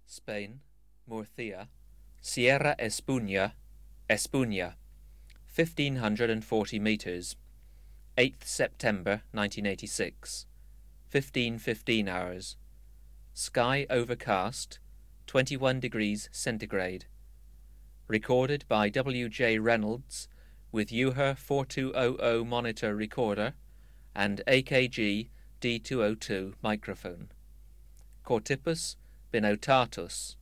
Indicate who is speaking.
Speaker 1: Spain, Murcia, Sierra Espuña, Espuña, 1540 meters, 8th September 1986, 15:15 hours. Sky overcast, 21 degrees centigrade. Recorded by W.J. Reynolds with UHER 4200 monitor recorder and AKG D202 microphone. Cortipus binotatus,